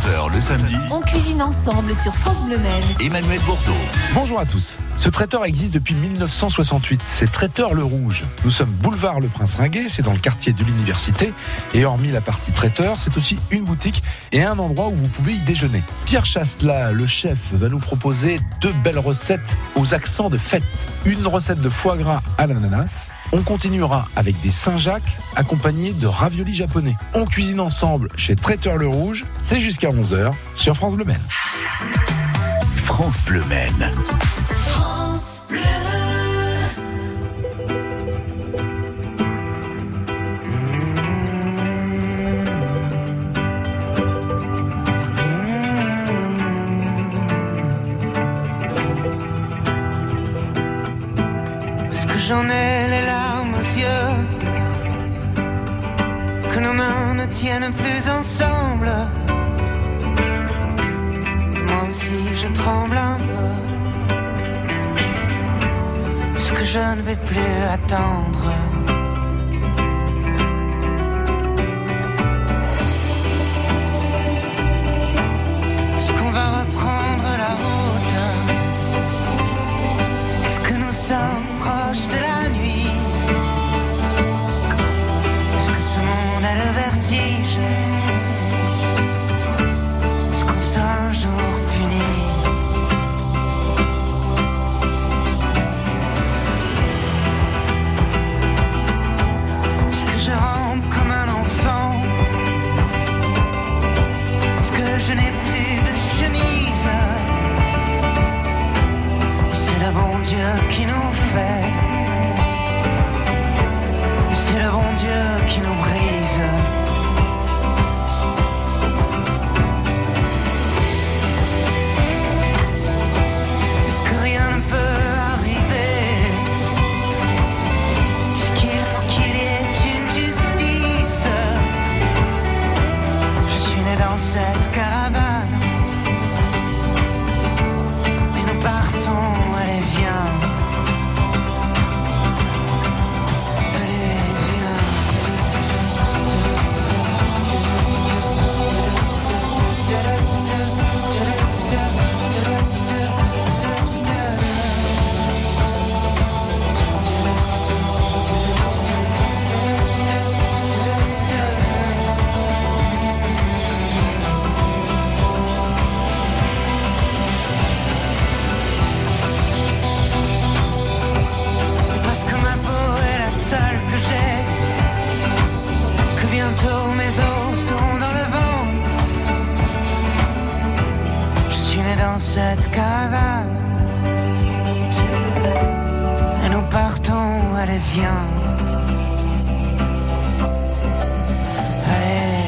11h le samedi, On cuisine ensemble sur France Bleu Maine. Emmanuel Bourdeau. Bonjour à tous. Ce traiteur existe depuis 1968. C'est Traiteur Le Rouge. Nous sommes boulevard Le Prince Ringuet, c'est dans le quartier de l'Université. Et hormis la partie traiteur, c'est aussi une boutique et un endroit où vous pouvez y déjeuner. Pierre Chasselas, le chef, va nous proposer 2 belles recettes aux accents de fête. Une recette de foie gras à l'ananas. On continuera avec des Saint-Jacques accompagnés de raviolis japonais. On cuisine ensemble chez Traiteur Le Rouge. C'est jusqu'à 11h sur France Bleu Maine. France Bleu Maine. France Bleu. Est-ce que j'en ai les larmes aux yeux, que nos mains ne tiennent plus ensemble? Moi aussi je tremble un peu, puisque je ne vais plus attendre. Est-ce qu'on va reprendre la route? Est-ce que nous sommes proches de la nuit? Est-ce que ce monde a le vertige? Est-ce qu'on sera un jour puni? Est-ce que je rampe comme un enfant? Est-ce que je n'ai plus de chemise? C'est le bon Dieu qui nous fait, c'est le bon Dieu qui nous brise. Est-ce que rien ne peut arriver, puisqu'il faut qu'il y ait une justice? Je suis né dans cette caravane, et nous partons, allez viens. Parce que ma peau est la seule que j'ai, que bientôt mes os seront dans le vent. Je suis né dans cette caravane, et nous partons, allez viens. Allez,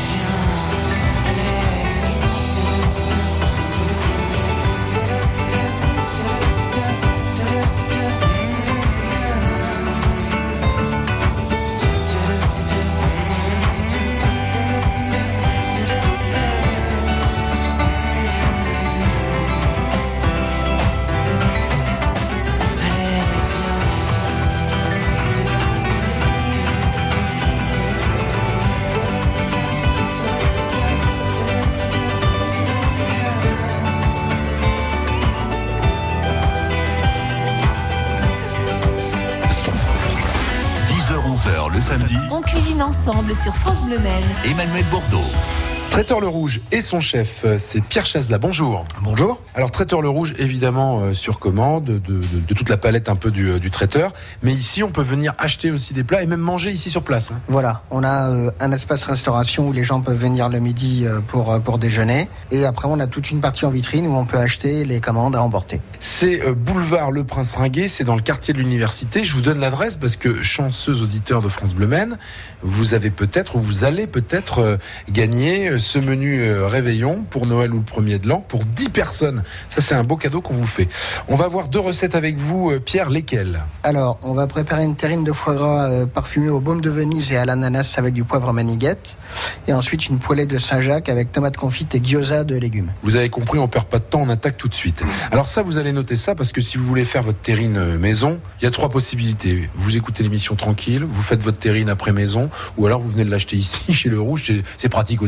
Le samedi, On cuisine ensemble sur France Bleu Maine. Emmanuel Bourdeau. Traiteur Le Rouge et son chef, c'est Pierre Chasselas. Bonjour. Bonjour. Alors Traiteur Le Rouge, évidemment sur commande de toute la palette un peu du traiteur. Mais ici, on peut venir acheter aussi des plats et même manger ici sur place. Voilà, on a un espace restauration où les gens peuvent venir le midi pour déjeuner. Et après, on a toute une partie en vitrine où on peut acheter les commandes à emporter. C'est boulevard Le Prince Ringuet, c'est dans le quartier de l'Université. Je vous donne l'adresse parce que, chanceux auditeurs de France Bleu Maine, vous allez peut-être gagner ce menu réveillon pour Noël ou le 1er de l'an pour 10 personnes. Ça, c'est un beau cadeau qu'on vous fait. On va voir 2 recettes avec vous, Pierre. Lesquelles? Alors, on va préparer une terrine de foie gras parfumée au baume de Venise et à l'ananas avec du poivre maniguette. Et ensuite, une poêlée de Saint-Jacques avec tomates confites et gyoza de légumes. Vous avez compris, on perd pas de temps, on attaque tout de suite. Alors ça, vous allez noter ça parce que si vous voulez faire votre terrine maison, il y a 3 possibilités. Vous écoutez l'émission tranquille, vous faites votre terrine après maison, ou alors vous venez de l'acheter ici, chez Le Rouge. C'est pratique aussi.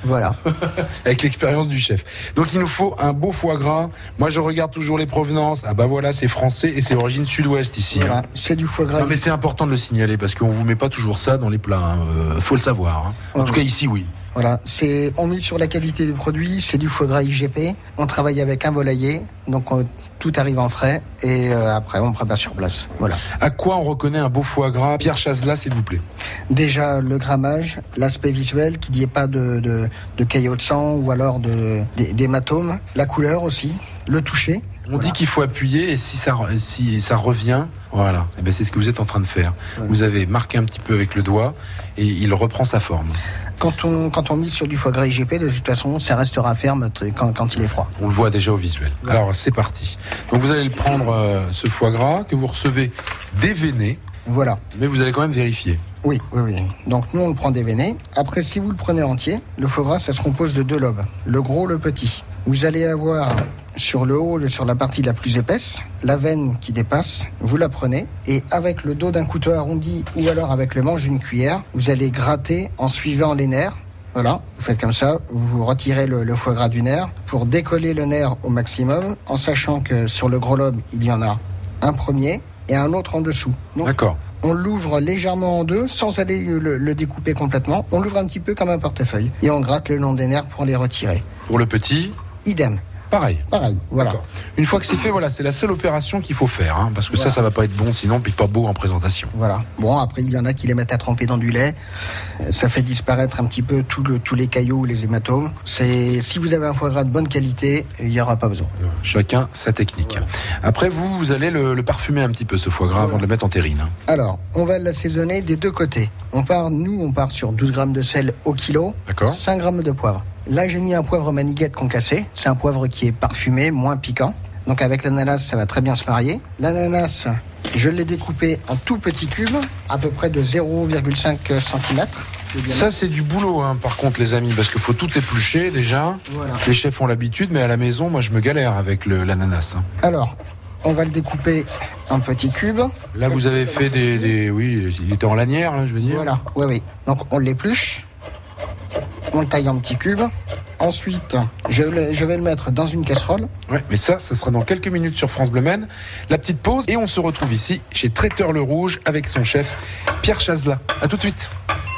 Voilà. Avec l'expérience du chef. Donc il nous faut un beau foie gras. Moi je regarde toujours les provenances. Ah bah voilà, c'est français et c'est origine sud-ouest ici. Voilà. Hein. C'est du foie gras. Non mais c'est important de le signaler parce qu'on vous met pas toujours ça dans les plats. Hein. Faut le savoir. Hein. En tout cas ici oui. Voilà, on mise sur la qualité des produits, c'est du foie gras IGP. On travaille avec un volailler, donc tout arrive en frais et après on prépare sur place. Voilà. À quoi on reconnaît un beau foie gras? Pierre Chazela, s'il vous plaît. Déjà le grammage, l'aspect visuel, qu'il n'y ait pas de caillots de sang ou alors d'hématomes. La couleur aussi, le toucher. On dit qu'il faut appuyer et si ça revient, voilà. Et ben c'est ce que vous êtes en train de faire. Ouais. Vous avez marqué un petit peu avec le doigt et il reprend sa forme. Quand on mise sur du foie gras IGP, de toute façon, ça restera ferme quand il est froid. On le voit déjà au visuel. Ouais. Alors c'est parti. Donc vous allez le prendre ce foie gras que vous recevez déveiné. Voilà. Mais vous allez quand même vérifier. Oui. Donc nous on le prend déveiné. Après si vous le prenez entier, le foie gras ça se compose de 2 lobes, le gros, le petit. Vous allez avoir sur le haut, sur la partie la plus épaisse, la veine qui dépasse, vous la prenez et avec le dos d'un couteau arrondi ou alors avec le manche d'une cuillère, vous allez gratter en suivant les nerfs. Voilà, vous faites comme ça, vous retirez le foie gras du nerf pour décoller le nerf au maximum, en sachant que sur le gros lobe, il y en a un premier et un autre en dessous. Donc, d'accord. On l'ouvre légèrement en deux, sans aller le découper complètement. On l'ouvre un petit peu comme un portefeuille et on gratte le long des nerfs pour les retirer. Pour le petit, idem. Pareil, voilà. D'accord. Une fois que c'est fait, voilà, c'est la seule opération qu'il faut faire, hein, parce que voilà. Ça va pas être bon, sinon, puis pas beau en présentation. Voilà. Bon, après, il y en a qui les mettent à tremper dans du lait. Ça fait disparaître un petit peu tous les caillots, les hématomes. Si vous avez un foie gras de bonne qualité, il n'y aura pas besoin. Chacun sa technique. Voilà. Après, vous allez le parfumer un petit peu, ce foie gras, avant de le mettre en terrine. Hein. Alors, on va l'assaisonner des deux côtés. On part sur 12 grammes de sel au kilo, d'accord. 5 grammes de poivre. Là, j'ai mis un poivre maniguette concassé. C'est un poivre qui est parfumé, moins piquant. Donc avec l'ananas, ça va très bien se marier. L'ananas, je l'ai découpé en tout petits cubes, à peu près de 0,5 cm. Ça, c'est du boulot, hein, par contre, les amis, parce qu'il faut tout éplucher déjà. Voilà. Les chefs ont l'habitude, mais à la maison, moi, je me galère avec l'ananas. Hein. Alors, on va le découper en petits cubes. Là, vous avez fait oui, il était en lanière, là, je veux dire. Voilà, oui. Donc, on l'épluche. On le taille en petits cubes. Ensuite, je vais le mettre dans une casserole. Ouais, mais ça sera dans quelques minutes sur France Bleu Maine. La petite pause et on se retrouve ici chez Traiteur Le Rouge avec son chef Pierre Chazela. À tout de suite.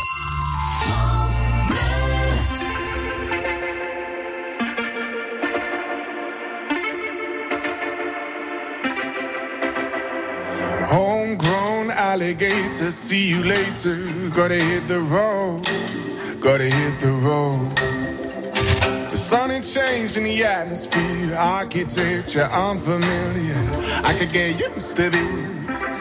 Homegrown alligator, see you later. Gotta hit the road. Gotta hit the road. The sun ain't changed in the atmosphere. Architecture unfamiliar. I could get used to this.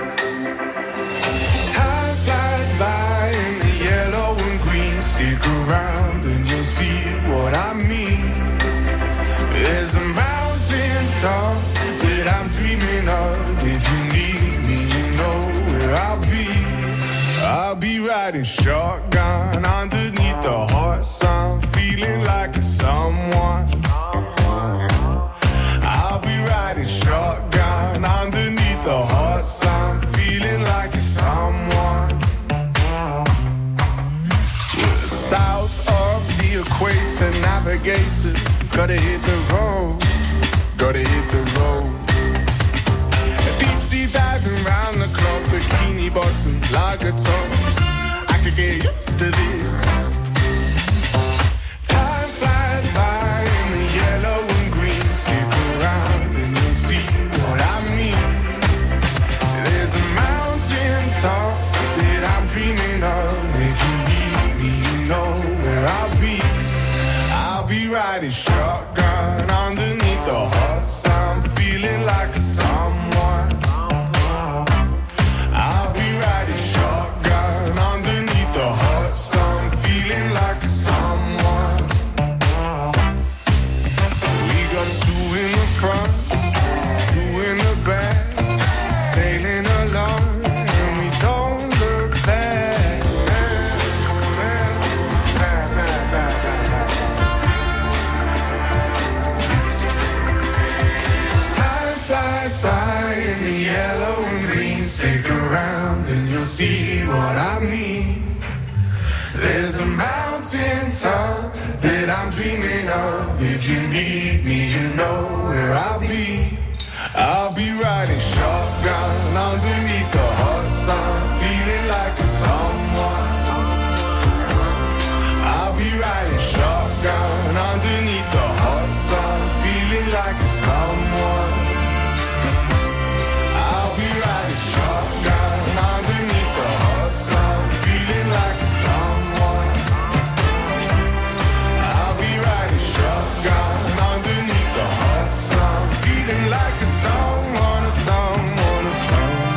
Time flies by in the yellow and green. Stick around and you'll see what I mean. There's a mountain top that I'm dreaming of. If you need me, you know where I'll be. I'll be riding shotgun underneath the hot sun, feeling like a someone. I'll be riding shotgun underneath the hot sun, feeling like a someone. We're south of the equator, navigator, gotta hit the road, gotta hit the road. Deep sea diving round the clock, bikini bottoms, lager tops. I could get used to this. Time flies by in the yellow and green. Stick around and you'll see what I mean. There's a mountain top that I'm dreaming of. If you need me, you know where I'll be. I'll be riding shotgun underneath the hot sun, feeling like a someone. I'll be riding shotgun underneath the hot sun, feeling like a someone. We got 2 in the front, 2 in the back, sailing along and we don't look back. Time flies by in the yellow and green. Stick around and you'll see what I mean. There's a mountain top that I'm dreaming of. If you need me, you know where I'll be. I'll be riding shotgun underneath the hot sun, feeling like a someone. I'll be riding shotgun underneath the hot sun, feeling like a someone. I'll be riding shotgun underneath the hot sun, feeling like a someone. I'll be riding shotgun underneath the hot sun, feeling like a someone, a someone, a someone.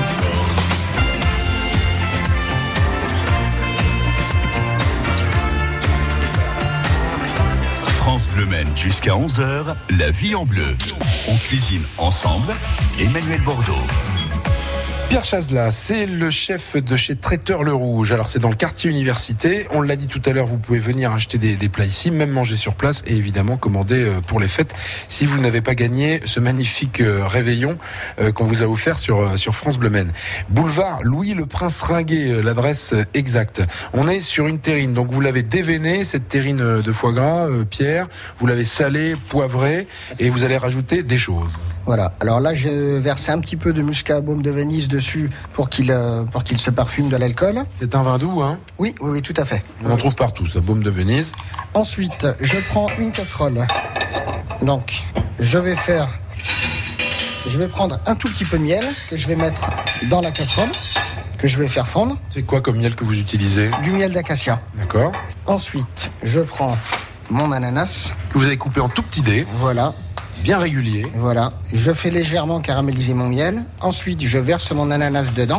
France Bleu Maine jusqu'à 11h, la vie en bleu. On cuisine ensemble, Emmanuel Bordeaux. Pierre Chazela, c'est le chef de chez Traiteur Le Rouge. Alors c'est dans le quartier Université. On l'a dit tout à l'heure, vous pouvez venir acheter des plats ici, même manger sur place et évidemment commander pour les fêtes si vous n'avez pas gagné ce magnifique réveillon qu'on vous a offert sur France Bleu Maine. Boulevard Louis le Prince Ringuet, l'adresse exacte. On est sur une terrine, donc vous l'avez déveinée, cette terrine de foie gras, Pierre. Vous l'avez salée, poivrée et vous allez rajouter des choses. Voilà. Alors là, j'ai versé un petit peu de muscat à baume de Venise dessus pour qu'il se parfume de l'alcool. C'est un vin doux, hein ? Oui, tout à fait. On en trouve partout, ça, baume de Venise. Ensuite, je prends une casserole. Donc, je vais prendre un tout petit peu de miel que je vais mettre dans la casserole, que je vais faire fondre. C'est quoi comme miel que vous utilisez ? Du miel d'acacia. D'accord. Ensuite, je prends mon ananas. Que vous avez coupé en tout petits dés. Voilà. Bien régulier. Voilà. Je fais légèrement caraméliser mon miel. Ensuite, je verse mon ananas dedans.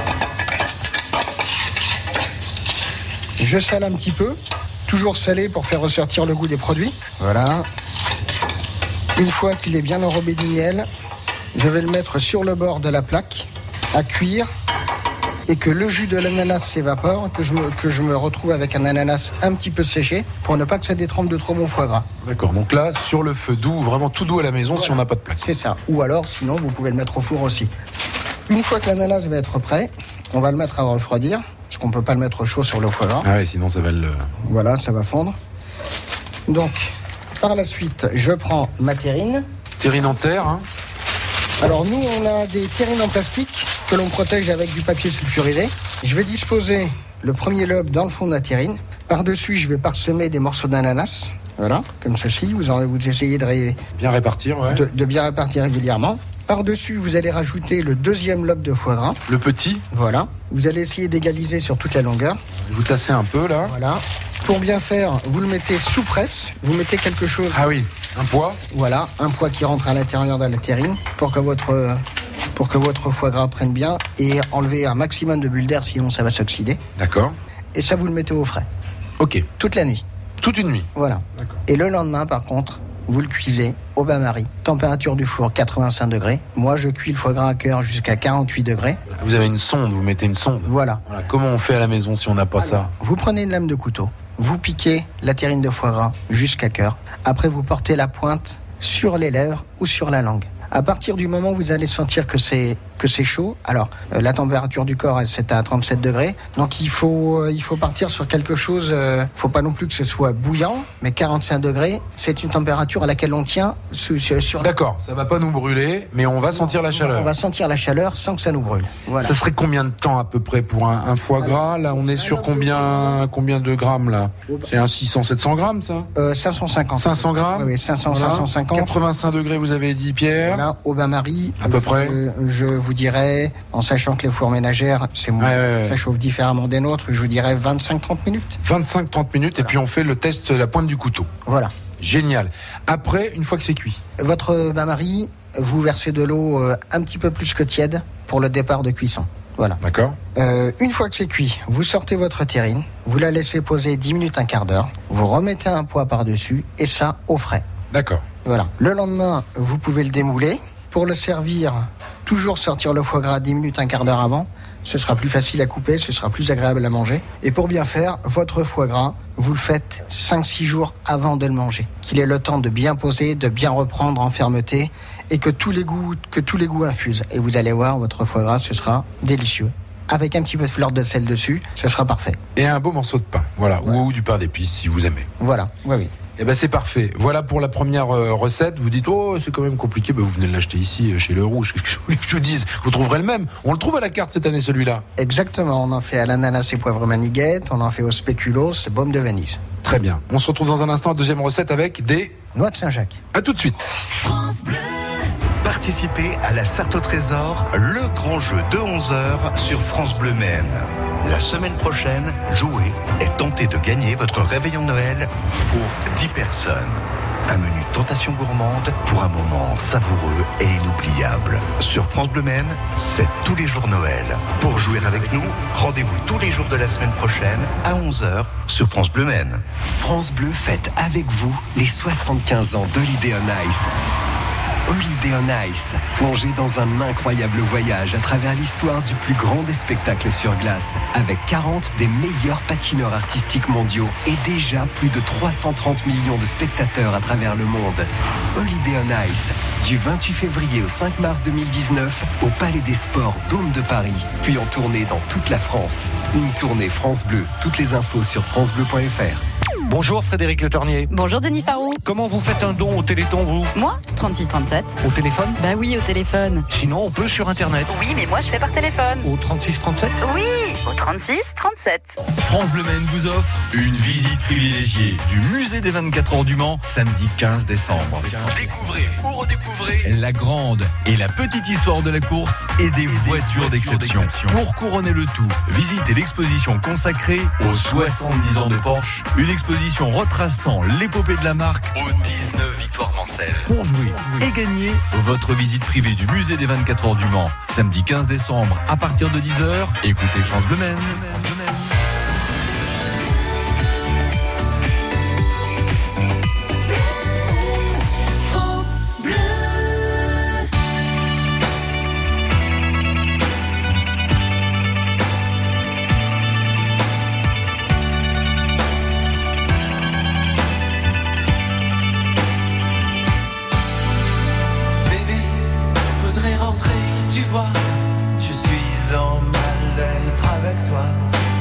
Je sale un petit peu. Toujours salé pour faire ressortir le goût des produits. Voilà. Une fois qu'il est bien enrobé du miel, je vais le mettre sur le bord de la plaque à cuire et que le jus de l'ananas s'évapore, que je me retrouve avec un ananas un petit peu séché pour ne pas que ça détrempe de trop mon foie gras. D'accord, donc là, sur le feu doux, vraiment tout doux à la maison, voilà. Si on n'a pas de plaque. C'est ça. Ou alors, sinon, vous pouvez le mettre au four aussi. Une fois que l'ananas va être prêt, on va le mettre à refroidir, parce qu'on ne peut pas le mettre chaud sur le foie gras. Ah ouais, sinon ça va le... Voilà, ça va fondre. Donc, par la suite, je prends ma terrine. Terrine en terre, hein. Alors nous, on a des terrines en plastique que l'on protège avec du papier sulfurisé. Je vais disposer le premier lobe dans le fond de la terrine. Par-dessus, je vais parsemer des morceaux d'ananas. Voilà, comme ceci. Vous essayez de bien répartir, ouais. de bien répartir régulièrement. Par-dessus, vous allez rajouter le deuxième lobe de foie gras. Le petit. Voilà. Vous allez essayer d'égaliser sur toute la longueur. Vous tassez un peu, là. Voilà. Pour bien faire, vous le mettez sous presse. Vous mettez quelque chose... Ah oui, un poids. Voilà, un poids qui rentre à l'intérieur de la terrine pour que votre foie gras prenne bien et enlever un maximum de bulles d'air, sinon ça va s'oxyder. D'accord. Et ça, vous le mettez au frais. Ok. Toute la nuit. Toute une nuit. Voilà. D'accord. Et le lendemain, par contre, vous le cuisez au bain-marie. Température du four, 85 degrés. Moi, je cuis le foie gras à cœur jusqu'à 48 degrés. Vous avez une sonde, vous mettez une sonde. Voilà. Comment on fait à la maison si on n'a pas ça ? Vous prenez une lame de couteau. Vous piquez la terrine de foie gras jusqu'à cœur. Après, vous portez la pointe sur les lèvres ou sur la langue. À partir du moment où vous allez sentir que c'est chaud, alors la température du corps, c'est à 37 degrés. Donc il faut partir sur quelque chose, faut pas non plus que ce soit bouillant, mais 45 degrés, c'est une température à laquelle on tient sur... D'accord, ça va pas nous brûler, mais on va sentir la chaleur. On va sentir la chaleur sans que ça nous brûle. Voilà. Ça serait combien de temps à peu près pour un foie gras ? Là, on est sur combien de grammes là ? C'est un 600-700 grammes ça ? 550. 500 grammes ? Oui, 500, voilà. 550. 85 degrés, vous avez dit, Pierre ? Là, au bain-marie, à peu près. Je vous dirais, en sachant que les fours ménagères, ça chauffe différemment des nôtres, je vous dirais 25-30 minutes. 25-30 minutes, voilà. Et puis on fait le test de la pointe du couteau. Voilà. Génial. Après, une fois que c'est cuit. Votre bain-marie, vous versez de l'eau un petit peu plus que tiède pour le départ de cuisson. Voilà. D'accord. Une fois que c'est cuit, vous sortez votre terrine, vous la laissez poser 10 minutes, un quart d'heure, vous remettez un poids par-dessus, et ça au frais. D'accord. Voilà. Le lendemain, vous pouvez le démouler. Pour le servir, toujours sortir le foie gras 10 minutes, un quart d'heure avant. Ce sera plus facile à couper, ce sera plus agréable à manger. Et pour bien faire, votre foie gras, vous le faites 5-6 jours avant de le manger. Qu'il ait le temps de bien poser, de bien reprendre en fermeté et que tous les goûts infusent. Et vous allez voir, votre foie gras, ce sera délicieux. Avec un petit peu de fleur de sel dessus, ce sera parfait. Et un beau morceau de pain, voilà. Ou du pain d'épices si vous aimez. Voilà, oui. Eh ben c'est parfait. Voilà pour la première recette. Vous dites oh c'est quand même compliqué. Ben, vous venez de l'acheter ici chez Le Rouge. Qu'est-ce que je vous dise ? Vous trouverez le même. On le trouve à la carte cette année celui-là. Exactement, on en fait à l'ananas et poivre maniguette, on en fait au spéculoos et baume de Venise. Très bien. On se retrouve dans un instant. Deuxième recette avec des Noix de Saint-Jacques. À tout de suite. Participez à la Sarthe au Trésor, le grand jeu de 11h sur France Bleu Maine. La semaine prochaine, jouez et tentez de gagner votre réveillon de Noël pour 10 personnes. Un menu tentation gourmande pour un moment savoureux et inoubliable. Sur France Bleu Maine, c'est tous les jours Noël. Pour jouer avec nous, rendez-vous tous les jours de la semaine prochaine à 11h sur France Bleu Maine. France Bleu fête avec vous les 75 ans d'Holiday on Ice. Holiday on Ice, plongé dans un incroyable voyage à travers l'histoire du plus grand des spectacles sur glace, avec 40 des meilleurs patineurs artistiques mondiaux et déjà plus de 330 millions de spectateurs à travers le monde. Holiday on Ice, du 28 février au 5 mars 2019, au Palais des Sports Dôme de Paris, puis en tournée dans toute la France. Une tournée France Bleu, toutes les infos sur francebleu.fr. Bonjour Frédéric Le Tornier. Bonjour Denis Farou. Comment vous faites un don au Téléthon, vous ? Moi, 3637. Au téléphone ? Bah oui, au téléphone. Sinon, on peut sur Internet. Oui, mais moi je fais par téléphone. Au 3637 ? Oui, au 3637. France Bleu Maine vous offre une visite privilégiée du musée des 24 heures du Mans, samedi 15 décembre. Découvrez ou redécouvrez la grande et la petite histoire de la course et des voitures d'exception. Pour couronner le tout, visitez l'exposition consacrée aux 70 ans de Porsche, une exposition retraçant l'épopée de la marque aux 19 victoires Mansell. Pour jouer et gagner votre visite privée du musée des 24 heures du Mans, samedi 15 décembre à partir de 10h, écoutez France Bleu Maine. Tu vois, je suis en mal-être avec toi.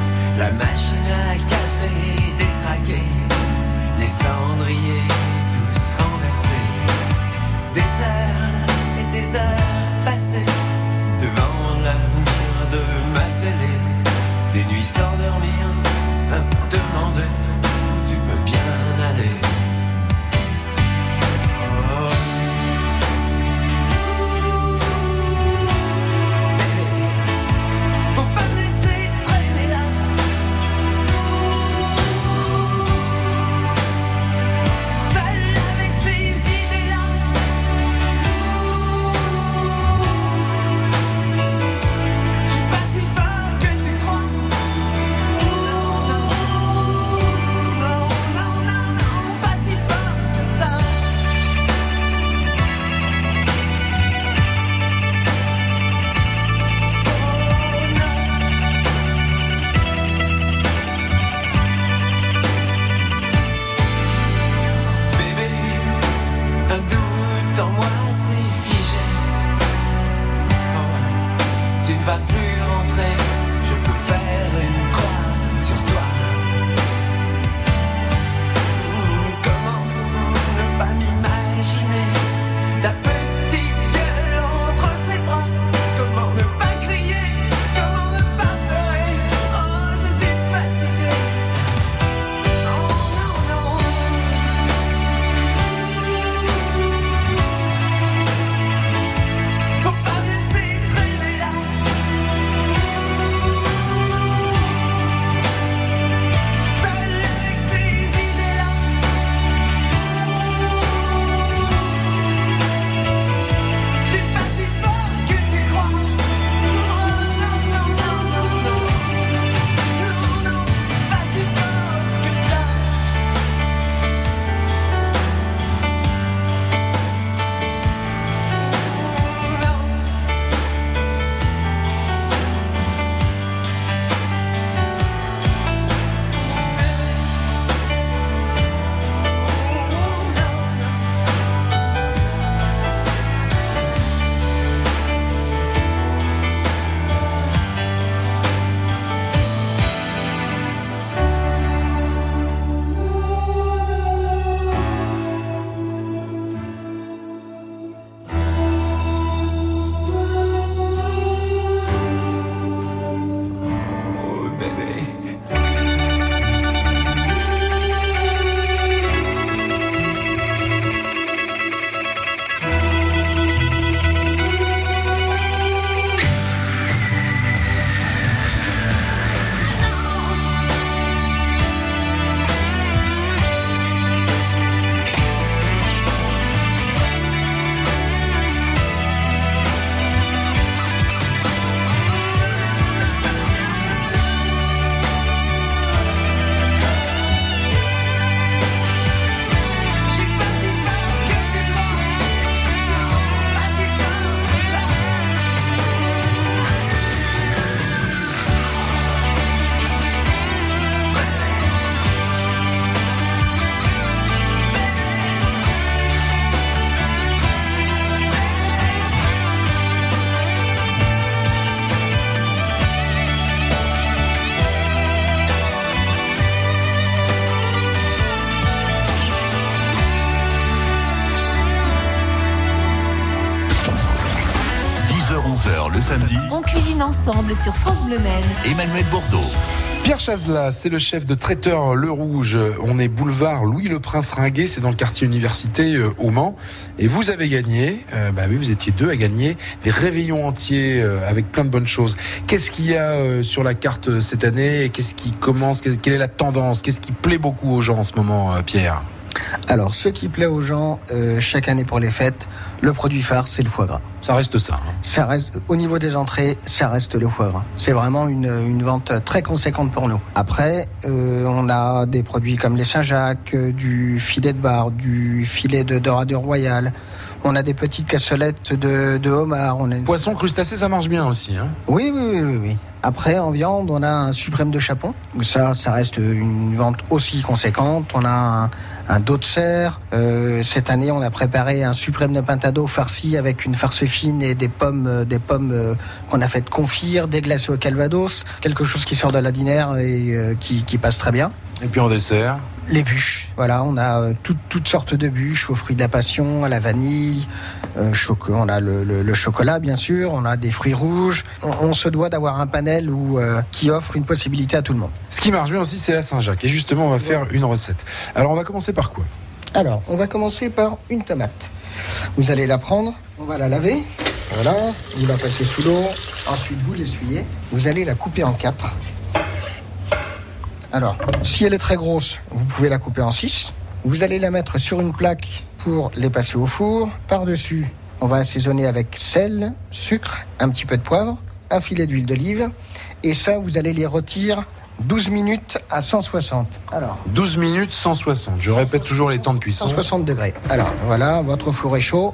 11h le samedi, On cuisine ensemble sur France Bleu Maine. Emmanuel Bordeaux. Pierre Chazela, c'est le chef de traiteur Le Rouge. On est boulevard Louis le Prince Ringuet, c'est dans le quartier Université au Mans. Et vous avez gagné, oui, vous étiez 2 à gagner des réveillons entiers avec plein de bonnes choses. Qu'est-ce qu'il y a sur la carte cette année? Qu'est-ce qui commence? Quelle est la tendance? Qu'est-ce qui plaît beaucoup aux gens en ce moment, Pierre? Alors, ce qui plaît aux gens chaque année pour les fêtes, le produit phare, c'est le foie gras. Ça reste ça. Ça reste, au niveau des entrées, ça reste le foie gras. C'est vraiment une vente très conséquente pour nous. Après, on a des produits comme les Saint-Jacques, du filet de bar, du filet de dorade royale. On a des petites cassolettes de homard. Poisson, crustacé, ça marche bien aussi. Hein. Oui. Après, en viande, on a un suprême de chapon. Ça reste une vente aussi conséquente. On a un dos de cerf. Cette année, on a préparé un suprême de pintado farci avec une farce fine et des pommes qu'on a fait confire, déglacées au calvados. Quelque chose qui sort de l'ordinaire et qui passe très bien. Et puis en dessert, les bûches. Voilà, on a toutes sortes de bûches, aux fruits de la passion, à la vanille, on a le chocolat bien sûr, on a des fruits rouges. On se doit d'avoir un panel qui offre une possibilité à tout le monde. Ce qui marche bien aussi, c'est la Saint-Jacques. Et justement, on va faire une recette. Alors, on va commencer par quoi? Alors, on va commencer par une tomate. Vous allez la prendre, on va la laver. Voilà, vous la passez sous l'eau. Ensuite, vous l'essuyez. Vous allez la couper en 4. Alors, si elle est très grosse, vous pouvez la couper en 6. Vous allez la mettre sur une plaque pour les passer au four. Par-dessus, on va assaisonner avec sel, sucre, un petit peu de poivre, un filet d'huile d'olive. Et ça, vous allez les rôtir 12 minutes à 160. Alors, 12 minutes 160. Je répète toujours les temps de cuisson. 160 degrés. Alors, voilà, votre four est chaud.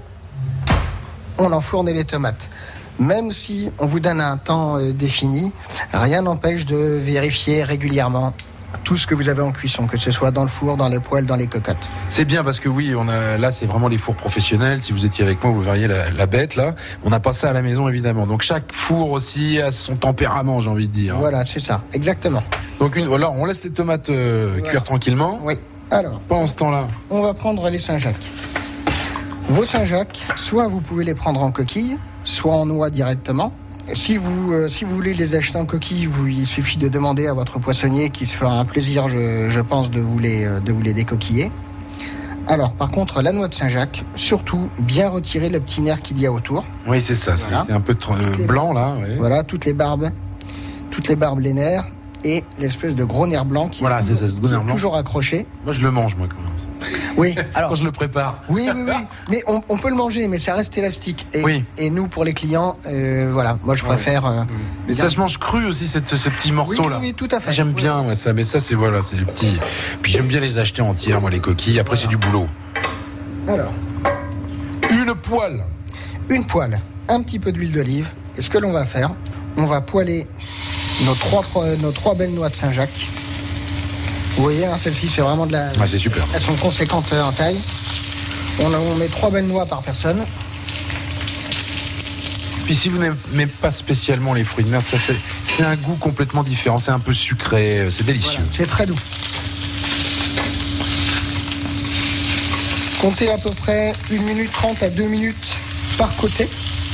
On enfourne les tomates. Même si on vous donne un temps défini, rien n'empêche de vérifier régulièrement tout ce que vous avez en cuisson, que ce soit dans le four, dans les poêles, dans les cocottes. C'est bien parce que oui, là c'est vraiment les fours professionnels. Si vous étiez avec moi, vous verriez la bête là. On n'a pas ça à la maison évidemment. Donc chaque four aussi a son tempérament, j'ai envie de dire. Voilà, c'est ça, exactement. Donc voilà, on laisse les tomates cuire tranquillement. Oui. Alors, pendant ce temps-là, on va prendre les Saint-Jacques. Vos Saint-Jacques, soit vous pouvez les prendre en coquille, soit en noix directement. Si vous voulez les acheter en coquille, il suffit de demander à votre poissonnier qui se fera un plaisir, je pense, de vous les décoquiller. Alors, par contre, la noix de Saint-Jacques, surtout bien retirer le petit nerf qu'il y a autour. Oui, c'est ça, voilà. C'est un peu blanc là. Oui. Voilà, toutes les barbes, les nerfs et l'espèce de gros nerf blanc qui est toujours accroché. Moi, je le mange, moi, quand même. Oui, alors quand je le prépare. Oui. Mais on peut le manger, mais ça reste élastique. Et nous, pour les clients, voilà, moi je préfère. Mais ça se mange cru aussi, ce petit morceau-là. Oui, tout à fait. J'aime bien moi, ça, mais ça c'est les petits. Puis j'aime bien les acheter entières, moi les coquilles. Après c'est du boulot. Alors, une poêle, un petit peu d'huile d'olive. Et ce que l'on va faire, on va poêler nos trois belles noix de Saint-Jacques. Vous voyez, celle-ci, c'est vraiment de la... Ah, c'est super. Elles sont conséquentes en taille. On met 3 belles noix par personne. Puis si vous n'aimez pas spécialement les fruits de mer, ça c'est un goût complètement différent. C'est un peu sucré, c'est délicieux. Voilà, c'est très doux. Comptez à peu près 1 minute 30 à 2 minutes par côté.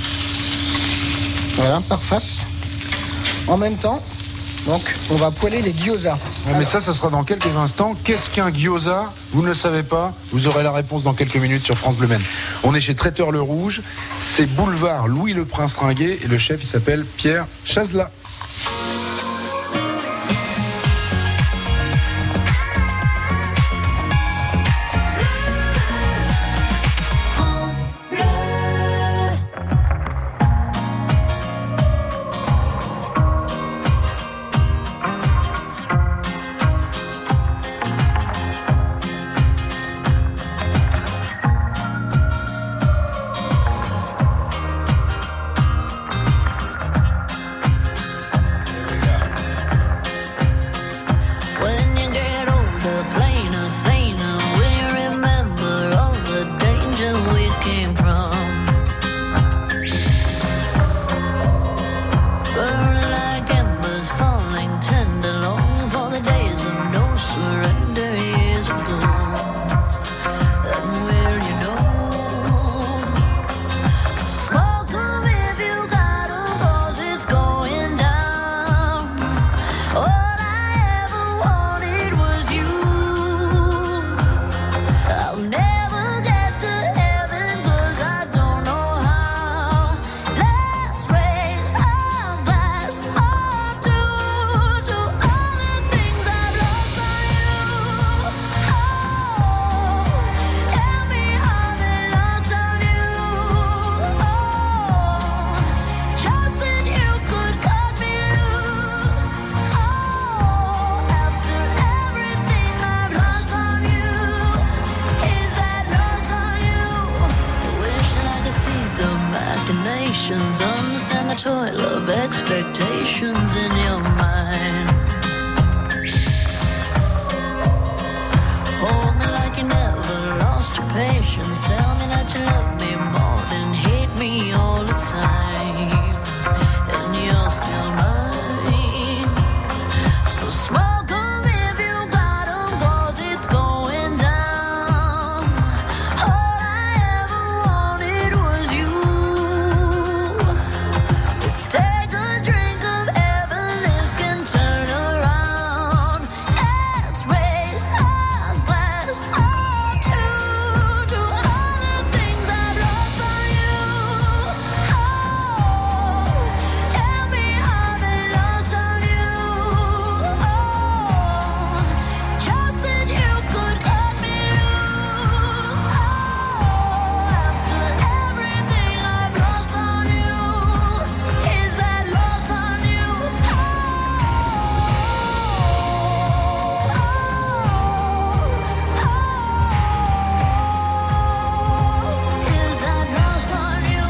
Voilà, par face. En même temps, donc, on va poêler les gyozas. Mais ça sera dans quelques instants. Qu'est-ce qu'un gyoza? Vous ne le savez pas? Vous aurez la réponse dans quelques minutes sur France Bleu Maine. On est chez Traiteur Le Rouge. C'est boulevard Louis le Prince Ringuet. Et le chef, il s'appelle Pierre Chazela. toil of expectations in your mind. Hold me like you never lost your patience. Tell me that you love me more than hate me all the time. And you're still mine. So smoke 'em if you got 'em, 'cause it's going down. All I ever wanted was you. Let's take a drink of heaven, this can turn around. Let's raise our glass up to all the things I've lost on you. Oh, tell me how they lost on you. Oh, just that you could cut me loose. Oh, after everything I've lost on you, is that lost on you? Oh, is that lost on you?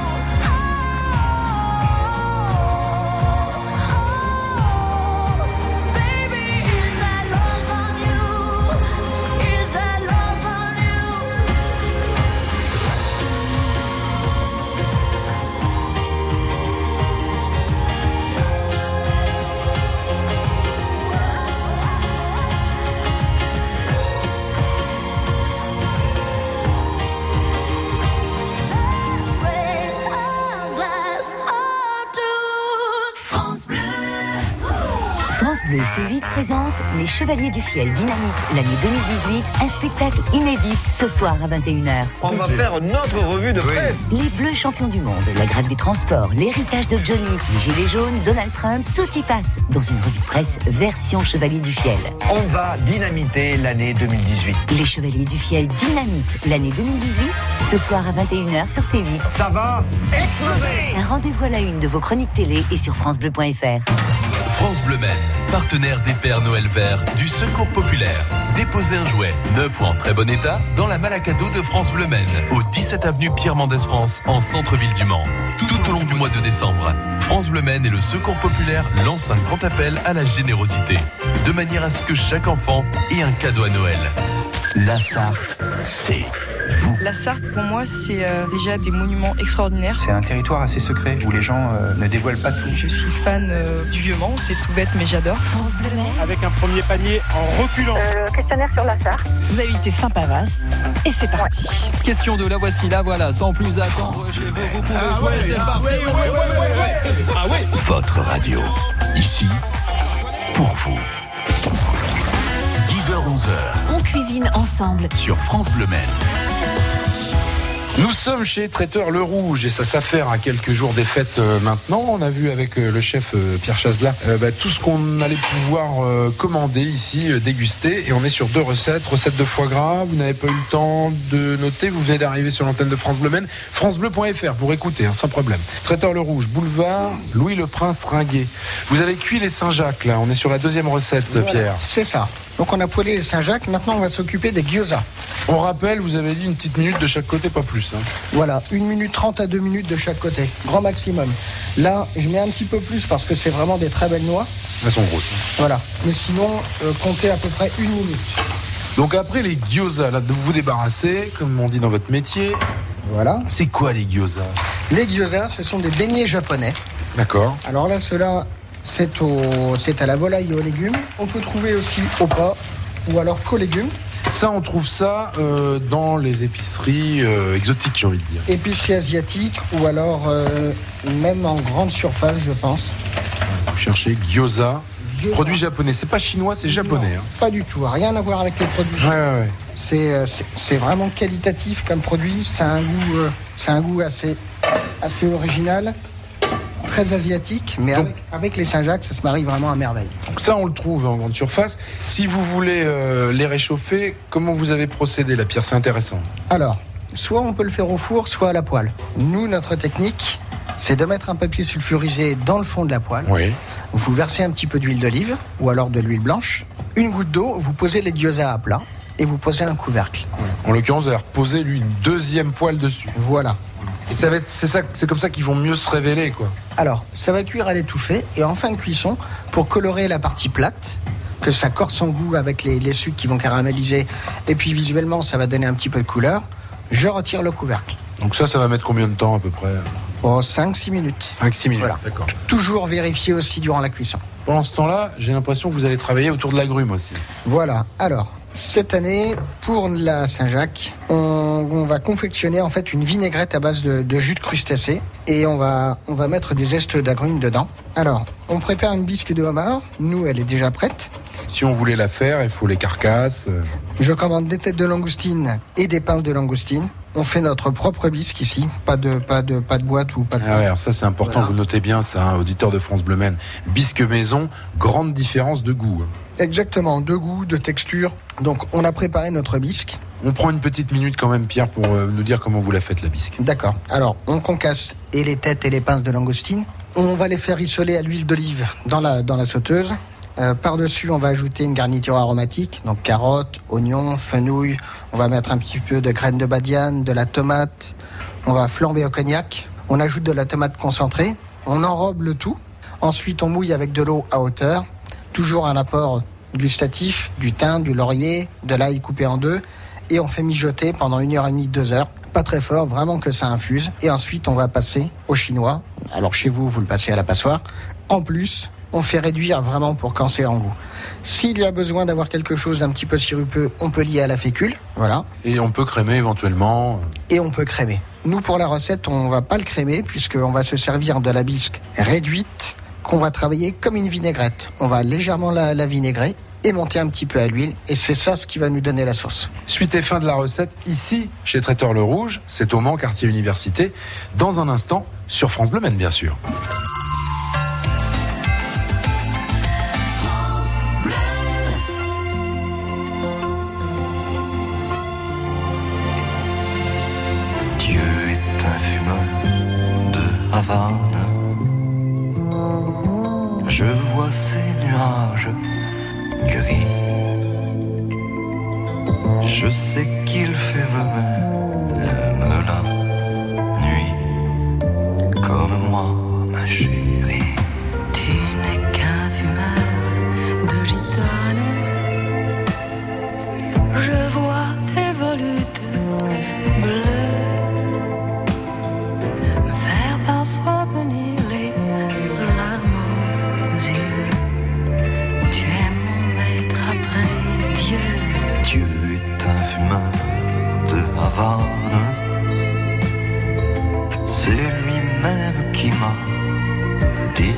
Baby, is that lost on you? Is that lost on you? Let's raise our glass up to France Bleu. France Bleu C8 présente Les Chevaliers du Fiel Dynamite l'année 2018, un spectacle inédit ce soir à 21h. On va faire notre revue de presse. Les Bleus champions du monde, la grève des transports, l'héritage de Johnny, les Gilets jaunes, Donald Trump, tout y passe dans une revue de presse version Chevalier du Fiel. On va dynamiter l'année 2018. Les Chevaliers du Fiel Dynamite l'année 2018, ce soir à 21h sur C8. Ça va exploser. Un rendez-vous à la une de vos chroniques télé et sur francebleu.fr. France Bleu Maine, partenaire des Pères Noël Verts du Secours Populaire. Déposez un jouet, neuf ou en très bon état, dans la malle à cadeaux de France Bleu Maine, au 17 avenue Pierre Mendès France, en centre-ville du Mans. Tout au long du mois de décembre, France Bleu Maine et le Secours Populaire lancent un grand appel à la générosité, de manière à ce que chaque enfant ait un cadeau à Noël. La Sarthe, c'est vous. La Sarthe, pour moi, c'est déjà des monuments extraordinaires. C'est un territoire assez secret où les gens ne dévoilent pas tout. Je suis fan du Vieux-Mans, c'est tout bête, mais j'adore. France Bleu Maine. Avec un premier panier en reculant. Le questionnaire sur la Sarthe. Vous avez été Saint-Pavas et c'est parti. Question 2, la voici, la voilà, sans plus attendre. Vous pouvez jouer, c'est parti. Ah oui. Votre radio, ici, pour vous. 10h-11h. On cuisine ensemble Sur France Bleu Maine. Nous sommes chez Traiteur Le Rouge et ça s'affaire à quelques jours des fêtes maintenant. On a vu avec le chef Pierre Chazela tout ce qu'on allait pouvoir commander ici, déguster. Et on est sur 2 recettes. Recette de foie gras, vous n'avez pas eu le temps de noter. Vous venez d'arriver sur l'antenne de France Bleu Maine. francebleu.fr pour écouter, sans problème. Traiteur Le Rouge, boulevard Louis le Prince Ringuet. Vous avez cuit les Saint-Jacques là. On est sur la 2e recette, Voilà, Pierre. c'est ça. Donc on a poêlé les Saint-Jacques. Maintenant on va s'occuper des gyoza. On rappelle, vous avez dit une petite minute de chaque côté, pas plus. Voilà, 1 minute 30 à 2 minutes de chaque côté. Grand maximum. Là, je mets un petit peu plus parce que c'est vraiment des très belles noix. Elles sont grosses. Voilà. Mais sinon, comptez à peu près 1 minute. Donc après les gyoza, là, vous vous débarrassez, comme on dit dans votre métier. Voilà. C'est quoi les gyoza? Les gyoza, ce sont des beignets japonais. D'accord. Alors là, ceux-là, c'est à la volaille et aux légumes. On peut trouver aussi au pas ou alors qu'aux légumes. Ça, on trouve ça dans les épiceries exotiques, j'ai envie de dire. Épicerie asiatique ou alors même en grande surface, je pense. Vous cherchez gyoza, produit japonais. C'est pas chinois, c'est japonais. Non, pas du tout. Rien à voir avec les produits japonais. Ouais. C'est vraiment qualitatif comme produit. C'est un goût assez original. Très asiatique, mais avec les Saint-Jacques, ça se marie vraiment à merveille. Donc ça, on le trouve en grande surface. Si vous voulez les réchauffer, comment vous avez procédé, la Pierre? C'est intéressant. Alors, soit on peut le faire au four, soit à la poêle. Nous, notre technique, c'est de mettre un papier sulfurisé dans le fond de la poêle. Oui. Vous versez un petit peu d'huile d'olive, ou alors de l'huile blanche. Une goutte d'eau, vous posez les gyoza à plat, et vous posez un couvercle. En l'occurrence, vous avez reposé lui une 2e poêle dessus. Voilà. Et c'est comme ça qu'ils vont mieux se révéler, quoi. Alors, ça va cuire à l'étouffée et en fin de cuisson, pour colorer la partie plate, que ça corse son goût avec les sucres qui vont caraméliser, et puis visuellement, ça va donner un petit peu de couleur, je retire le couvercle. Donc ça va mettre combien de temps à peu près? 5-6 minutes. 5-6 minutes, voilà. D'accord. Toujours vérifier aussi durant la cuisson. Pendant ce temps-là, j'ai l'impression que vous allez travailler autour de l'agrumes aussi. Voilà. Alors, cette année, pour la Saint-Jacques, on va confectionner en fait une vinaigrette à base de jus de crustacés et on va mettre des zestes d'agrumes dedans. Alors, on prépare une bisque de homard. Nous, elle est déjà prête. Si on voulait la faire, il faut les carcasses. Je commande des têtes de langoustine et des pinces de langoustine. On fait notre propre bisque ici, pas de boîte ou pas de... Ah ouais, alors ça c'est important, voilà. Vous notez bien ça, hein, auditeur de France Bleu Maine. Bisque maison, grande différence de goût. Exactement, de goût, de texture. Donc on a préparé notre bisque. On prend une petite minute quand même, Pierre, pour nous dire comment vous la faites, la bisque. D'accord. Alors, on concasse et les têtes et les pinces de langoustine. On va les faire rissoler à l'huile d'olive dans la sauteuse. Par-dessus, on va ajouter une garniture aromatique, donc carottes, oignons, fenouil. On va mettre un petit peu de graines de badiane, de la tomate. On va flamber au cognac. On ajoute de la tomate concentrée. On enrobe le tout. Ensuite, on mouille avec de l'eau à hauteur. Toujours un apport gustatif, du thym, du laurier, de l'ail coupé en deux. Et on fait mijoter pendant 1h30, 2 heures. Pas très fort, vraiment que ça infuse. Et ensuite, on va passer au chinois. Alors chez vous, vous le passez à la passoire. En plus, on fait réduire vraiment pour casser en goût. S'il y a besoin d'avoir quelque chose d'un petit peu sirupeux, on peut lier à la fécule. Voilà. Et on peut crémer éventuellement. Et on peut crémer. Nous, pour la recette, on va pas le crémer puisqu'on va se servir de la bisque réduite qu'on va travailler comme une vinaigrette. On va légèrement la vinaigrer et monter un petit peu à l'huile. Et c'est ça ce qui va nous donner la sauce. Suite et fin de la recette, ici, chez Traiteur Le Rouge, c'est au Mans, quartier Université. Dans un instant, sur France Bleu Maine, bien sûr. Je vois ces nuages gris. Je sais qu'il fait même la nuit comme moi, ma chérie. Tu n'es qu'un fumeur de gitane. Je vois tes volutes bleues me faire parfois venir les larmes aux yeux. Tu es mon maître après Dieu. Dieu est un fumeur de Havane. C'est lui-même qui m'a dit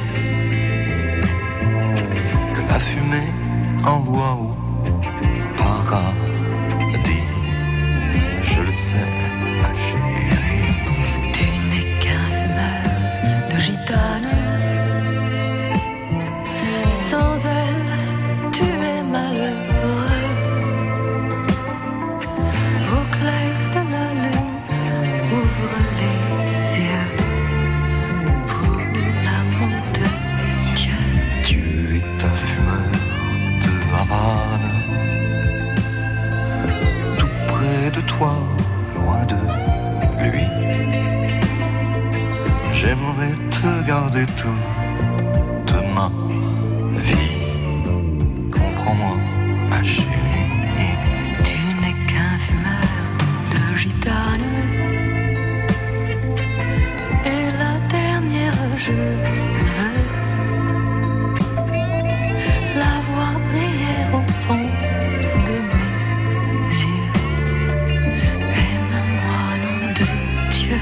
que la fumée envoie au paradis. Je le sais, ma chérie. Tu n'es qu'un fumeur de gitane. Sans elle, tu es malheureux. Au clair de la lune, ouvre les yeux pour l'amour de Dieu. Dieu est un fumeur de Havane. Tout près de toi, loin de lui. J'aimerais te garder toute ma vie. Comprends-moi, ma chérie. Tu n'es qu'un fumeur de gitane. Et la dernière, je veux la voir briller au fond de mes yeux. Aime-moi, nom de Dieu.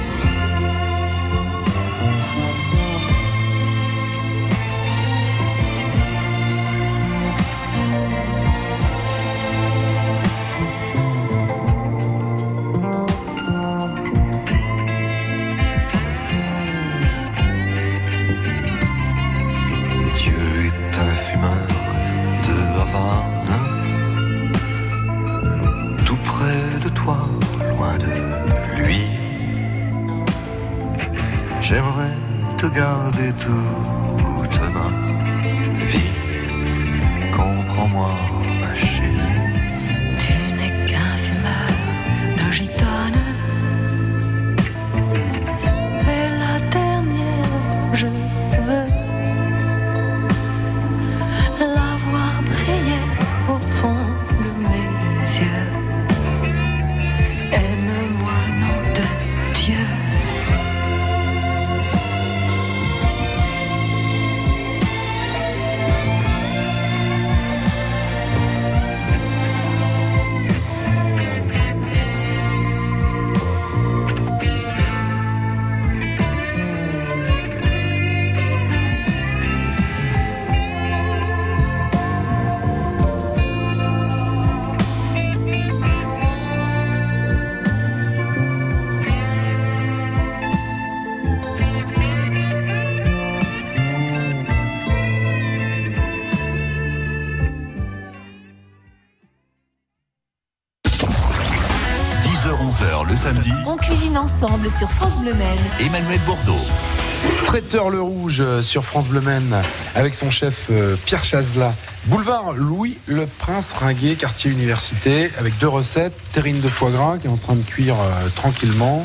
Dieu est un fumeur de Havane. Tout près de toi, loin de lui. J'aimerais te garder toute ma vie. Comprends-moi, ma chérie. Tu n'es qu'un fumeur de gitane. samedi, On cuisine ensemble sur France Bleu Maine. Emmanuel Bordeaux. Traiteur Le Rouge sur France Bleu Maine avec son chef Pierre Chazela. Boulevard Louis Le Prince Ringuet, quartier Université, avec 2 recettes. Terrine de foie gras qui est en train de cuire tranquillement.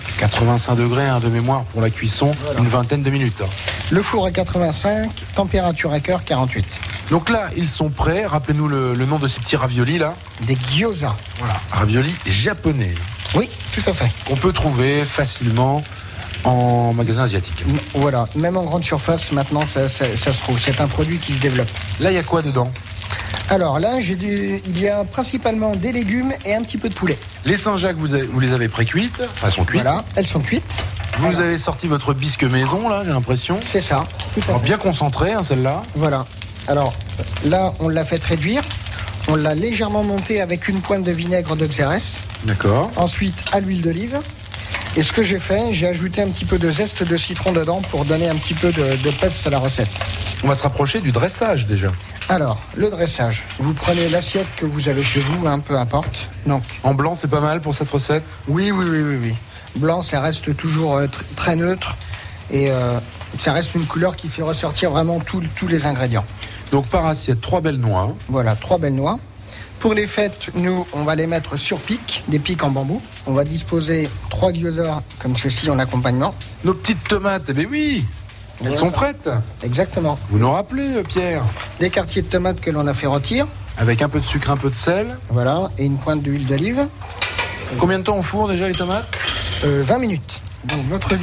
85 degrés de mémoire pour la cuisson, voilà. Une vingtaine de minutes. Le four à 85, température à cœur 48. Donc là, ils sont prêts. Rappelez-nous le nom de ces petits raviolis là. Des gyoza. Voilà, raviolis japonais. Oui, tout à fait. On peut trouver facilement en magasin asiatique. Voilà, même en grande surface, maintenant, ça se trouve. C'est un produit qui se développe. Là, il y a quoi dedans ? Alors là, il y a principalement des légumes et un petit peu de poulet. Les Saint-Jacques, vous les avez pré-cuites, enfin, elles sont cuites. Voilà, elles sont cuites. Vous avez sorti votre bisque maison, là, j'ai l'impression. C'est ça, tout à fait. Bien concentré, celle-là. Voilà. Alors là, on l'a fait réduire. On l'a légèrement monté avec une pointe de vinaigre de Xérès. D'accord. Ensuite, à l'huile d'olive. Et ce que j'ai fait, j'ai ajouté un petit peu de zeste de citron dedans pour donner un petit peu de peps à la recette. On va se rapprocher du dressage déjà. Alors, le dressage. Vous prenez l'assiette que vous avez chez vous, peu importe. Donc, en blanc, c'est pas mal pour cette recette ? Oui. Blanc, ça reste toujours très neutre. Et ça reste une couleur qui fait ressortir vraiment tous les ingrédients. Donc, par assiette, 3 belles noix. Voilà, 3 belles noix. Pour les fêtes, nous, on va les mettre sur pic, des pics en bambou. On va disposer 3 gyoza comme ceci en accompagnement. Nos petites tomates, eh bien oui, elles sont prêtes. Exactement. Vous nous rappelez, Pierre ? Des quartiers de tomates que l'on a fait rôtir. Avec un peu de sucre, un peu de sel. Voilà, et une pointe d'huile d'olive. Combien de temps on fourre déjà les tomates ? 20 minutes. Donc votre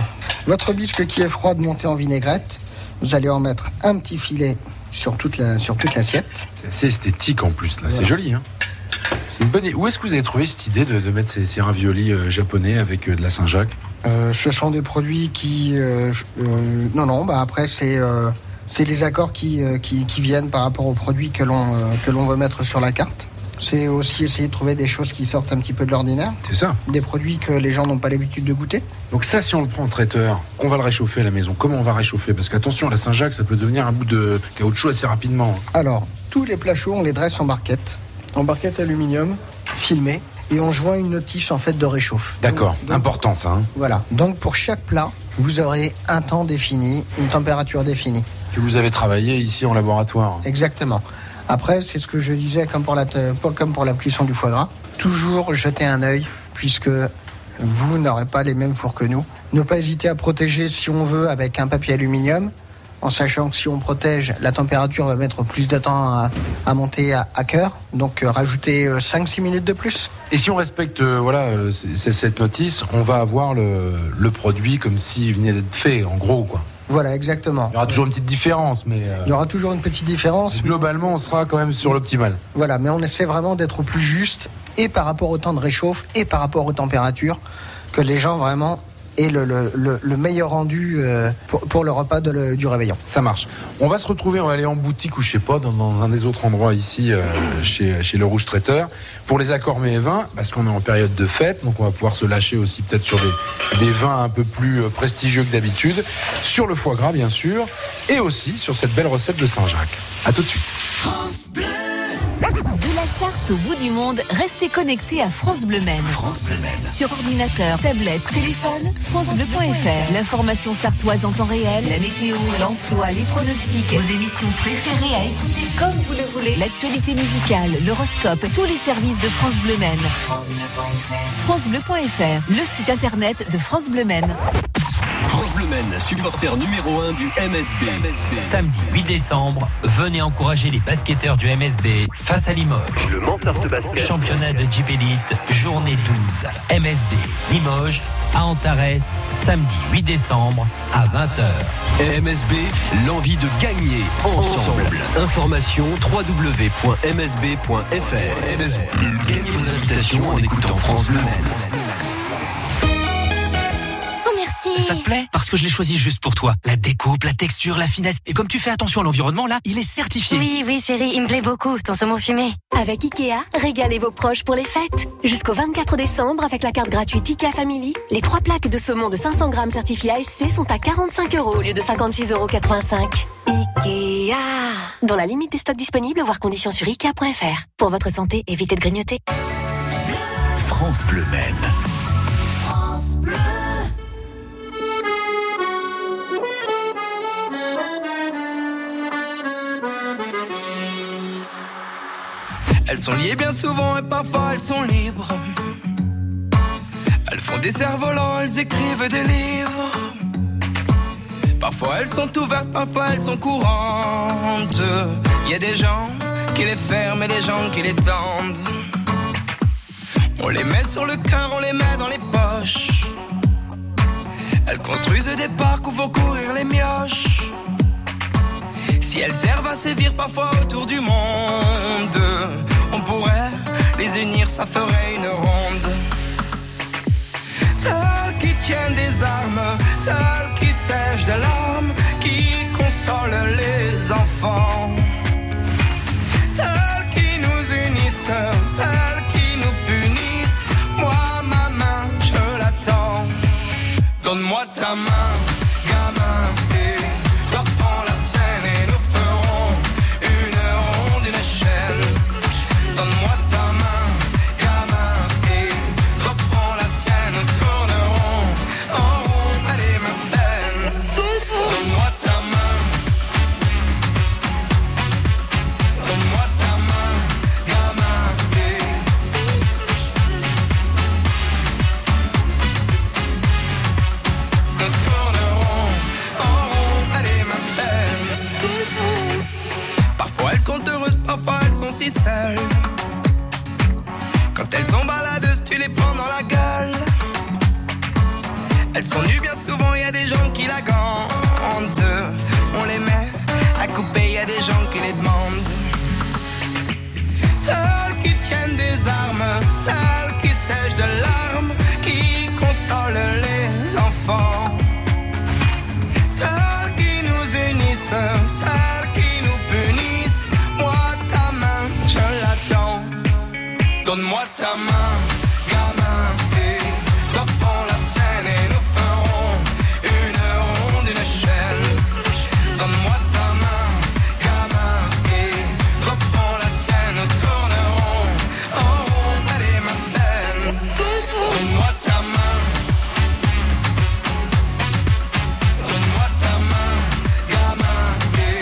bisque qui est froid, monté en vinaigrette. Vous allez en mettre un petit filet sur toute l'assiette. C'est assez esthétique en plus, là. Voilà. C'est joli, hein. C'est une bonne idée. Où est-ce que vous avez trouvé cette idée de mettre ces raviolis japonais avec de la Saint-Jacques ? Ce sont des produits qui... après c'est les accords qui viennent par rapport aux produits que l'on veut mettre sur la carte. C'est aussi essayer de trouver des choses qui sortent un petit peu de l'ordinaire. C'est ça. Des produits que les gens n'ont pas l'habitude de goûter. Donc ça, si on le prend en traiteur, qu'on va le réchauffer à la maison, comment on va réchauffer ? Parce qu'attention, la Saint-Jacques, ça peut devenir un bout de caoutchouc assez rapidement. Alors, tous les plats chauds, on les dresse en barquette aluminium, filmée, et on joint une notice en fait de réchauffe. D'accord, donc, important ça. Hein. Voilà. Donc pour chaque plat, vous aurez un temps défini, une température définie. Que vous avez travaillé ici en laboratoire. Exactement. Après, c'est ce que je disais, comme pour la cuisson du foie gras, toujours jeter un œil, puisque vous n'aurez pas les mêmes fours que nous. Ne pas hésiter à protéger, si on veut, avec un papier aluminium, en sachant que si on protège, la température va mettre plus de temps à monter à cœur, donc rajouter 5-6 minutes de plus. Et si on respecte cette notice, on va avoir le produit comme s'il venait d'être fait, en gros, quoi. Voilà, exactement. Il y aura toujours une petite différence, mais... Il y aura toujours une petite différence. Globalement, on sera quand même sur l'optimal. Voilà, mais on essaie vraiment d'être au plus juste, et par rapport au temps de réchauffe, et par rapport aux températures, que les gens vraiment aient le meilleur rendu pour le repas du réveillon. Ça marche. On va se retrouver, on va aller en boutique ou je sais pas, dans un des autres endroits ici, chez Le Rouge Traiteur, pour les accords mets et vins, parce qu'on est en période de fête, donc on va pouvoir se lâcher aussi peut-être sur des vins un peu plus prestigieux que d'habitude, sur le foie gras bien sûr, et aussi sur cette belle recette de Saint-Jacques. À tout de suite. France Bleu. De la Sarthe au bout du monde, restez connectés à France Bleu Maine. France Bleu Maine. Sur ordinateur, tablette, téléphone, francebleu.fr. L'information sartoise en temps réel, la météo, l'emploi, les pronostics, vos émissions préférées à écouter comme vous le voulez, l'actualité musicale, l'horoscope, tous les services de France Bleu Maine. francebleu.fr, le site internet de France Bleu Maine. France Bleu Maine, supporter numéro 1 du MSB. Samedi 8 décembre, venez encourager les basketteurs du MSB face à Limoges. Le Mansart Basket. Championnat de Jeep Elite, journée 12. MSB Limoges à Antares, samedi 8 décembre à 20h. MSB, l'envie de gagner ensemble. Information www.msb.fr. MSB. Gagnez vos invitations en écoutant France Bleu Maine. Ça te plaît ? Parce que je l'ai choisi juste pour toi. La découpe, la texture, la finesse. Et comme tu fais attention à l'environnement, là, il est certifié. Oui, chérie, il me plaît beaucoup, ton saumon fumé. Avec Ikea, régalez vos proches pour les fêtes. Jusqu'au 24 décembre, avec la carte gratuite Ikea Family, les 3 plaques de saumon de 500 grammes certifiées ASC sont à 45 € au lieu de 56,85 €. Ikea. Dans la limite des stocks disponibles, voir conditions sur Ikea.fr. Pour votre santé, évitez de grignoter. France Bleu Maine. Elles sont liées bien souvent et parfois elles sont libres. Elles font des cerfs-volants, elles écrivent des livres. Parfois elles sont ouvertes, parfois elles sont courantes. Il y a des gens qui les ferment et des gens qui les tendent. On les met sur le cœur, on les met dans les poches. Elles construisent des parcs où vont courir les mioches. Si elles servent à sévir parfois autour du monde, on pourrait les unir, ça ferait une ronde. Celles qui tiennent des armes, celles qui sèchent des larmes, qui consolent les enfants. Celles qui nous unissent, celles qui nous punissent. Moi, ma main, je l'attends. Donne-moi ta main, gamin, et toi prends la sienne et nous ferons une ronde, une chaîne. Donne-moi ta main, gamin, et toi prends la sienne, nous tournerons en rond, allez ma peine. Donne-moi ta main, donne-moi ta main, gamin, et nous tournerons en rond, allez ma peine. Parfois elles sont heureuses, parfois elles sont si seules. Quand elles sont baladeuses, tu les prends dans la gueule. Elles sont nues bien souvent, y a des gens qui la gantent. On les met à couper, y a des gens qui les demandent. Celles qui tiennent des armes, celles qui sèchent de larmes, qui consolent les enfants. Celles qui nous unissent, celles qui nous punissent. Moi, ta main, je l'attends. Donne-moi ta main, gamin, et toi prends la sienne et nous ferons une ronde, une chaîne. Donne-moi ta main, gamin, et toi prends la sienne, nous tournerons en rond, allez ma peine. Donne-moi ta main, donne-moi ta main, gamin, et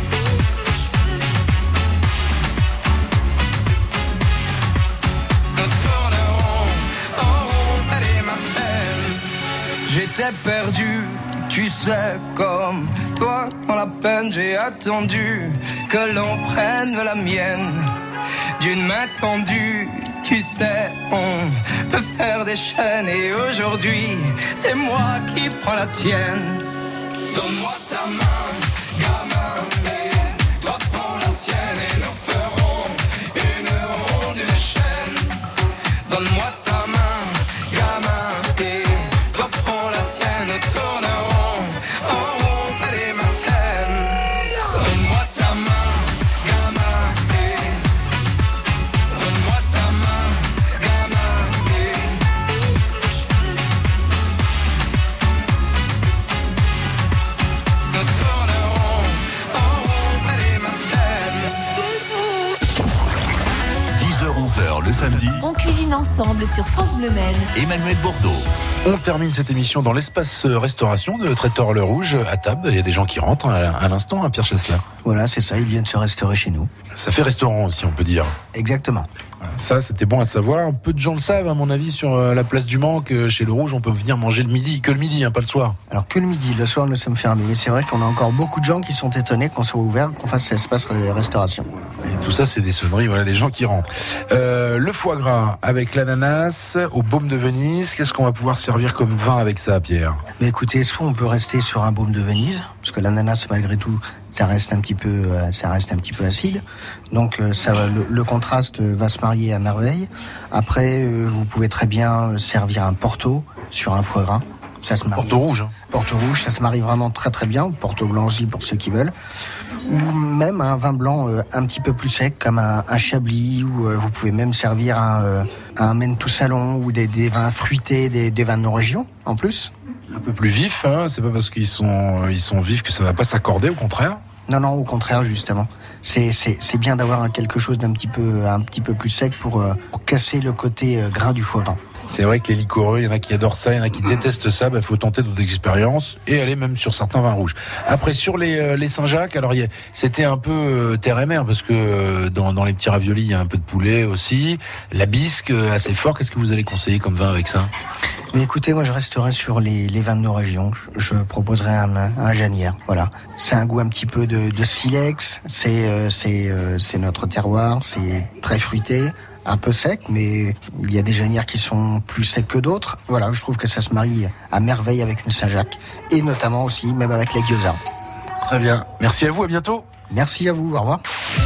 nous tournerons en rond, allez ma peine. J'étais perdu, tu sais, comme toi dans la peine, j'ai attendu que l'on prenne la mienne d'une main tendue. Tu sais, on peut faire des chaînes et aujourd'hui, c'est moi qui prends la tienne. Donne-moi ta main, gamin, et toi prends la sienne et nous ferons une ronde, une chaîne. Donne-moi ta main, gamin, et toi prends la sienne, nous tournerons en rond, allez ma peine. Donne-moi ta main, gamin, et donne-moi ta main, gamin, et nous tournerons en rond, allez ma peine. 10h-11h le samedi, On cuisine ensemble sur France Bleu Maine. Emmanuel Bordeaux. On termine cette émission dans l'espace restauration de Traiteur Le Rouge à table. Il y a des gens qui rentrent à l'instant, hein, Pierre Chesler. Voilà, c'est ça, ils viennent se restaurer chez nous. Ça fait restaurant aussi, on peut dire. Exactement. Ça, c'était bon à savoir. Peu de gens le savent, à mon avis, sur la place du Mans, que chez Le Rouge, on peut venir manger le midi. Que le midi, hein, pas le soir. Alors que le midi, le soir nous sommes fermés. Mais c'est vrai qu'on a encore beaucoup de gens qui sont étonnés qu'on soit ouvert, qu'on fasse cet espace restauration. Et tout ça, c'est des sonneries, voilà, des gens qui rentrent. Le foie gras avec l'ananas au baume de Venise. Qu'est-ce qu'on va pouvoir servir comme vin avec ça, Pierre? Mais écoutez, soit on peut rester sur un baume de Venise, parce que l'ananas, malgré tout, ça reste un petit peu acide. Donc le contraste va se marier à merveille. Après, vous pouvez très bien servir un Porto sur un foie gras. Ça se marie. Porto rouge. Hein. Porto rouge, ça se marie vraiment très très bien. Porto blanchi pour ceux qui veulent. Ou même un vin blanc un petit peu plus sec, comme un Chablis, ou vous pouvez même servir un Mentou Salon, ou des vins fruités, des vins de nos régions, en plus. Un peu plus vif, hein, c'est pas parce qu'ils sont vifs que ça va pas s'accorder, au contraire. Non, au contraire, justement. C'est bien d'avoir quelque chose d'un petit peu plus sec pour casser le côté gras du foie gras. C'est vrai que les liquoreux, il y en a qui adorent ça, il y en a qui détestent ça. Il faut tenter d'autres expériences et aller même sur certains vins rouges. Après, sur les Saint-Jacques, alors c'était un peu terre et mer parce que dans les petits raviolis, il y a un peu de poulet aussi. La bisque, assez fort. Qu'est-ce que vous allez conseiller comme vin avec ça? Mais écoutez, moi je resterai sur les vins de nos régions. Je proposerai un Janière. Voilà, c'est un goût un petit peu de silex. C'est notre terroir. C'est très fruité, un peu sec, mais il y a des Janières qui sont plus secs que d'autres. Voilà, je trouve que ça se marie à merveille avec une Saint-Jacques et notamment aussi même avec les gyoza. Très bien. Merci à vous. À bientôt. Merci à vous. Au revoir.